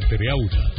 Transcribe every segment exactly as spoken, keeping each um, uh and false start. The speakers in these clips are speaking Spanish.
Entreaula.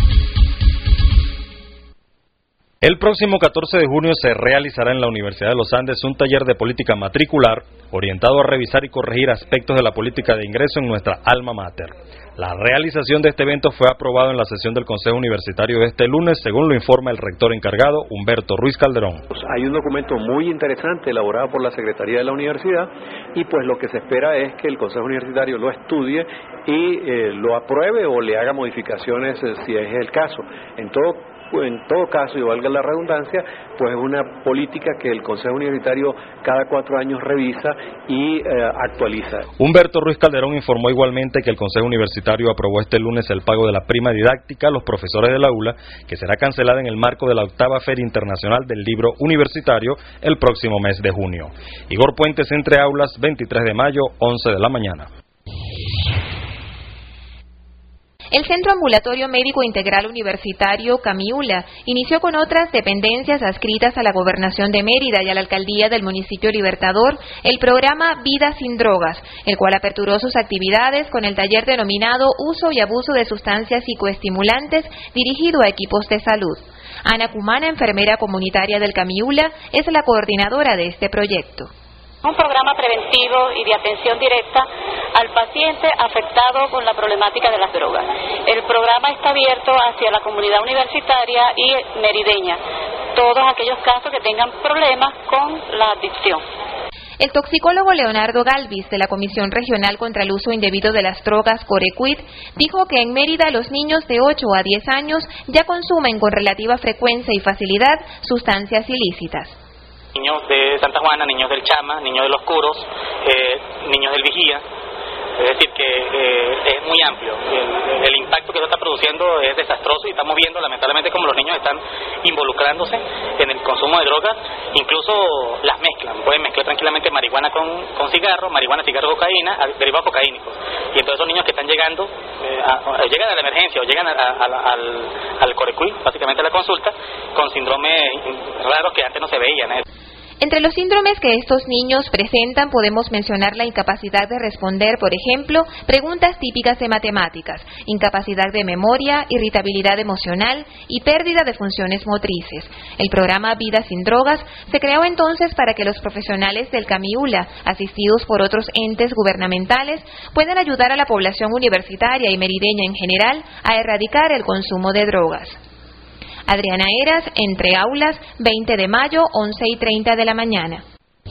El próximo catorce de junio se realizará en la Universidad de los Andes un taller de política matricular orientado a revisar y corregir aspectos de la política de ingreso en nuestra alma mater. La realización de este evento fue aprobado en la sesión del Consejo Universitario de este lunes, según lo informa el rector encargado, Humberto Ruiz Calderón. Hay un documento muy interesante elaborado por la Secretaría de la Universidad y pues lo que se espera es que el Consejo Universitario lo estudie y eh, lo apruebe o le haga modificaciones eh, si es el caso. En todo En todo caso, y valga la redundancia, pues es una política que el Consejo Universitario cada cuatro años revisa y eh, actualiza. Humberto Ruiz Calderón informó igualmente que el Consejo Universitario aprobó este lunes el pago de la prima didáctica a los profesores del aula, que será cancelada en el marco de la octava Feria Internacional del Libro Universitario el próximo mes de junio. Igor Puentes, Entre Aulas, veintitrés de mayo, once de la mañana. El Centro Ambulatorio Médico Integral Universitario Camiula inició con otras dependencias adscritas a la Gobernación de Mérida y a la Alcaldía del Municipio Libertador el programa Vida Sin Drogas, el cual aperturó sus actividades con el taller denominado Uso y Abuso de Sustancias Psicoestimulantes dirigido a equipos de salud. Ana Cumana, enfermera comunitaria del Camiula, es la coordinadora de este proyecto. Un programa preventivo y de atención directa al paciente afectado con la problemática de las drogas. El programa está abierto hacia la comunidad universitaria y merideña, todos aquellos casos que tengan problemas con la adicción. El toxicólogo Leonardo Galvis, de la Comisión Regional contra el Uso Indebido de las Drogas, Corecuit, dijo que en Mérida los niños de ocho a diez años ya consumen con relativa frecuencia y facilidad sustancias ilícitas. Niños de Santa Juana, niños del Chama, niños de los Curos, eh, niños del Vigía, es decir que eh, es muy amplio. El, el impacto que eso está produciendo es desastroso y estamos viendo lamentablemente como los niños están involucrándose en el consumo de drogas, incluso las mezclan, pueden mezclar tranquilamente marihuana con, con cigarro, marihuana, cigarro, cocaína, derivados cocaínicos. Y entonces esos niños que están llegando, eh, a, a, llegan a la emergencia o llegan a, a, a, al, al Corecuy, básicamente a la consulta, con síndromes raros que antes no se veían, ¿eh? Entre los síndromes que estos niños presentan podemos mencionar la incapacidad de responder, por ejemplo, preguntas típicas de matemáticas, incapacidad de memoria, irritabilidad emocional y pérdida de funciones motrices. El programa Vida Sin Drogas se creó entonces para que los profesionales del Camiula, asistidos por otros entes gubernamentales, puedan ayudar a la población universitaria y merideña en general a erradicar el consumo de drogas. Adriana Eras, Entre Aulas, veinte de mayo, once y treinta de la mañana.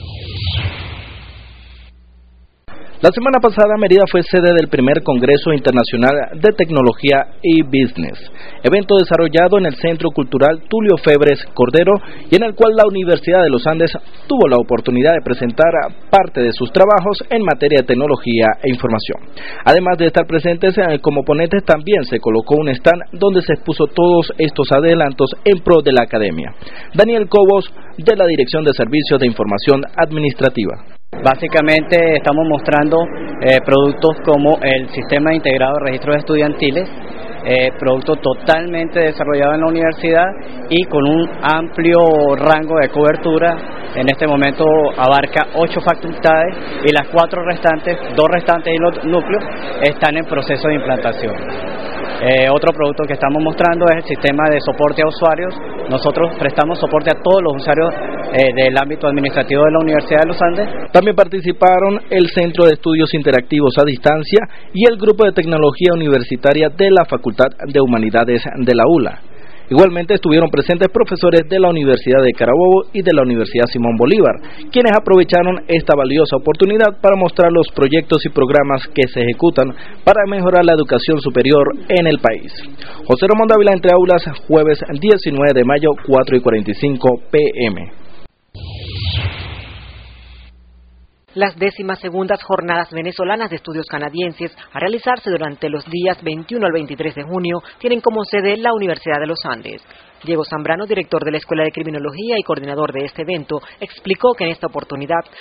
La semana pasada, Mérida fue sede del primer Congreso Internacional de Tecnología y Business, evento desarrollado en el Centro Cultural Tulio Febres Cordero y en el cual la Universidad de los Andes tuvo la oportunidad de presentar parte de sus trabajos en materia de tecnología e información. Además de estar presentes como ponentes, también se colocó un stand donde se expuso todos estos adelantos en pro de la academia. Daniel Cobos, de la Dirección de Servicios de Información Administrativa. Básicamente estamos mostrando eh, productos como el Sistema Integrado de Registros Estudiantiles, eh, producto totalmente desarrollado en la universidad y con un amplio rango de cobertura. En este momento abarca ocho facultades y las cuatro restantes, dos restantes y los núcleos están en proceso de implantación. Eh, otro producto que estamos mostrando es el sistema de soporte a usuarios. Nosotros prestamos soporte a todos los usuarios eh, del ámbito administrativo de la Universidad de los Andes. También participaron el Centro de Estudios Interactivos a Distancia y el Grupo de Tecnología Universitaria de la Facultad de Humanidades de la U L A. Igualmente estuvieron presentes profesores de la Universidad de Carabobo y de la Universidad Simón Bolívar, quienes aprovecharon esta valiosa oportunidad para mostrar los proyectos y programas que se ejecutan para mejorar la educación superior en el país. José Ramón Dávila, Entre Aulas, jueves diecinueve de mayo, cuatro y cuarenta y cinco p m Las décimas segundas jornadas venezolanas de estudios canadienses, a realizarse durante los días veintiuno al veintitrés de junio, tienen como sede la Universidad de los Andes. Diego Zambrano, director de la Escuela de Criminología y coordinador de este evento, explicó que en esta oportunidad